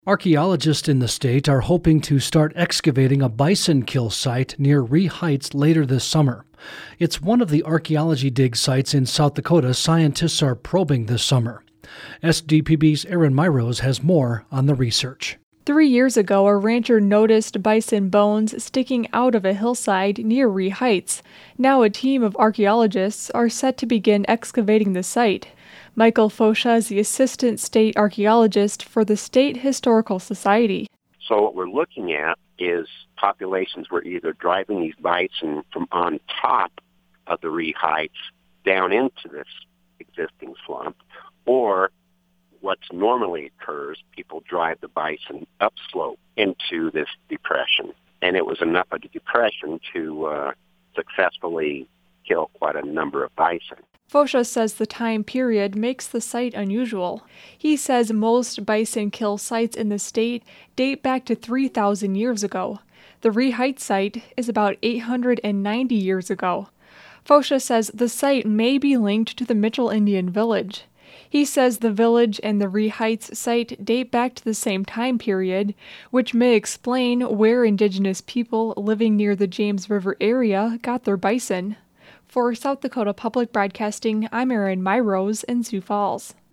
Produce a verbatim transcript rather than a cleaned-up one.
Archaeologists in the state are hoping to start excavating a bison kill site near Ree Heights later this summer. It's one of the archaeology dig sites in South Dakota scientists are probing this summer. S D P B's Aaron Myros has more on the research. Three years ago, a rancher noticed bison bones sticking out of a hillside near Ree Heights. Now a team of archaeologists are set to begin excavating the site. Michael Fosha is the assistant state archaeologist for the State Historical Society. So what we're looking at is populations were either driving these bison from on top of the Ree Heights down into this existing slump, or what normally occurs, people drive the bison upslope into this depression. And it was enough of a depression to uh, successfully kill quite a number of bison. Fosha says the time period makes the site unusual. He says most bison kill sites in the state date back to three thousand years ago. The Ree Heights site is about eight hundred ninety years ago. Fosha says the site may be linked to the Mitchell Indian Village. He says the village and the Ree Heights site date back to the same time period, which may explain where indigenous people living near the James River area got their bison. For South Dakota Public Broadcasting, I'm Aaron Myros in Sioux Falls.